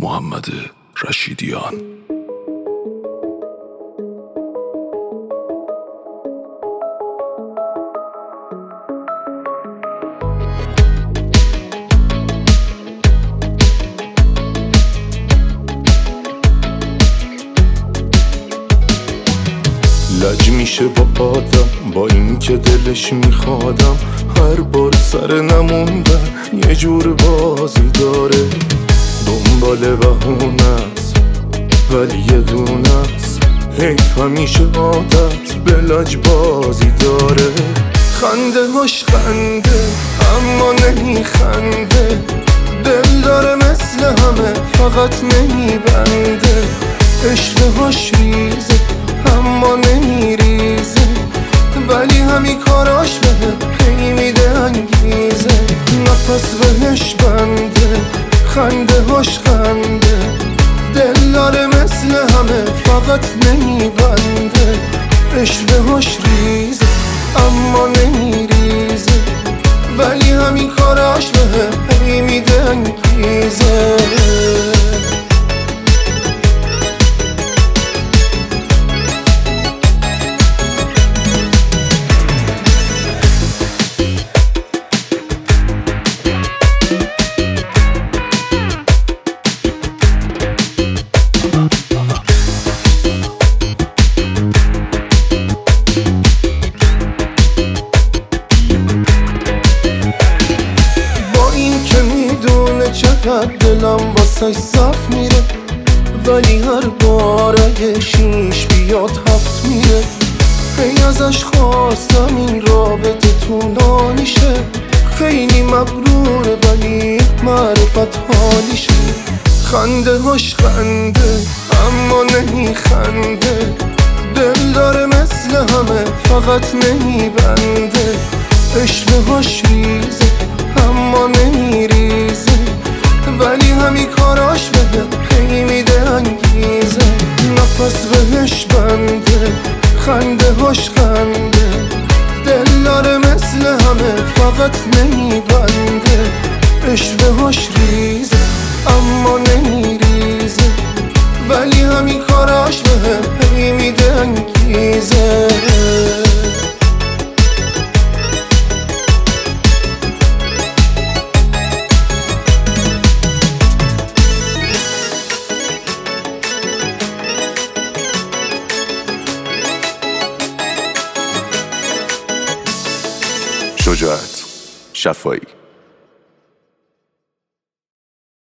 محمد رشیدیان. لج میشه با آدم، با این که دلش میخوادم، هر بار سر نموندن یه جور بازی داره. دنبال بهونه است ولی یه دونه است، حیف همیشه عادت به لج بازی داره. خنده هاش خنده اما نمیخنده، دل داره مثل همه فقط نمیبنده. عشقه هاش ریزه اما نمیریزه، ولی همین کاراش بهم هی میده انگیزه. نفس بهش بنده، خنده هاش خنده، دل داره مثل همه فقط نمیبنده. عشقه هاش ریزه اما نمیریزه، ولی همین کاراش بهم هی میده انگیزه. چقدر دلم واسه صف میره، ولی هر بار اگه 6 بیاد 7 میره. هی ازش خواستم این رابطه طولانیشه، خیلی مغروره ولی معرفت حالیشه. خنده هاش خنده اما نمیخنده، دل داره مثل همه فقط نمیبنده. عشقه هاش ریزه اما نمیریزه، ولی همین کاراش بهم هی میده انگیزه. نفس بهش بنده، خنده هاش خنده، دل داره مثل همه فقط نمیبنده. عشقه هاش ریزه اما نمیریزه، ولی همین کاراش بهم هی میده انگیزه. شجاعت شفایی.